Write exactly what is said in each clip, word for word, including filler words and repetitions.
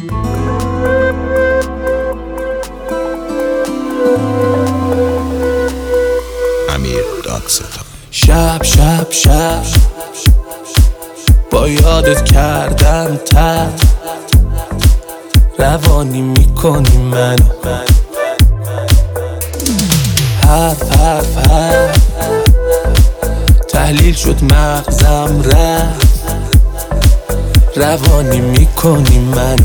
امیر دادستان. شب شب شب با یادت کردم تد روانی میکنی منو، حرف حرف حرف تحلیل شد مغزم رفت، روانی میکنی منو.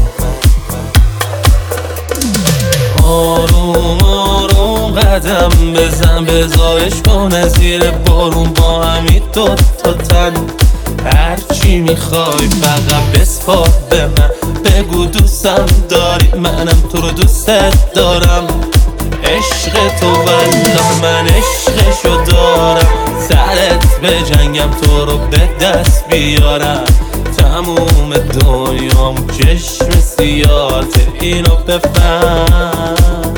آروم آروم قدم بزن، بزایش کن زیر بارون با همین دو تا تن. هرچی میخوای فقط بسپار به من، بگو دوستم داری منم تو رو دوستت دارم. عشق تو والله من عشقشو دارم، سرت به جنگم تو رو به دست بیارم. تموم دنیام چشم سیاهت، اینو بفهم.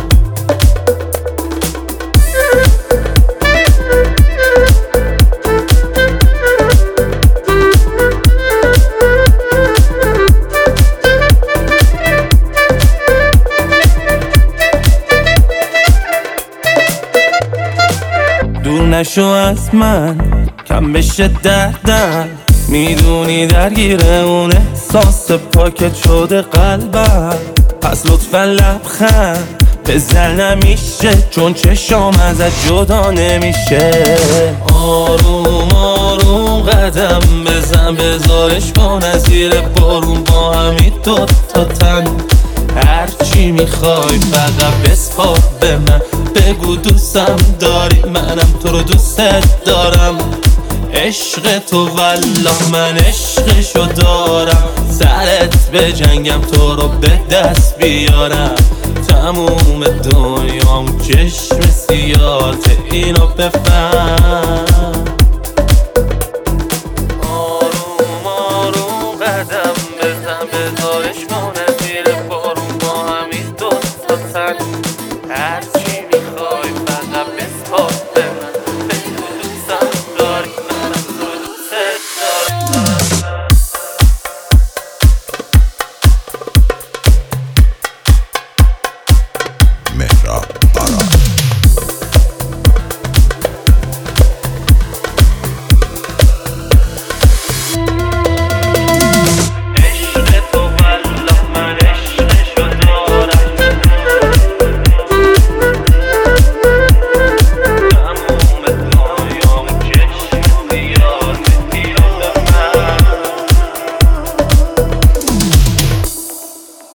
دور نشو از من کم بشه دردم، میدونی درگیر اون احساس پاکت شده قلبم. پس لطفا لبخند بزن نمیشه، چون چشام ازت جدا نمیشه. آروم آروم قدم بزن، بزارش کن از زیر بارون با همین دو تا تن. هرچی میخوای فقط بسپار به من، بگو دوستم داری منم تو رو دوستت دارم. عشق تو والله من عشقشو دارم، سرت به جنگم تو رو به دست بیارم. تموم دنیام چشم سیاهت، اینو بفهم. آروم آروم قدم بزن، بزارش کن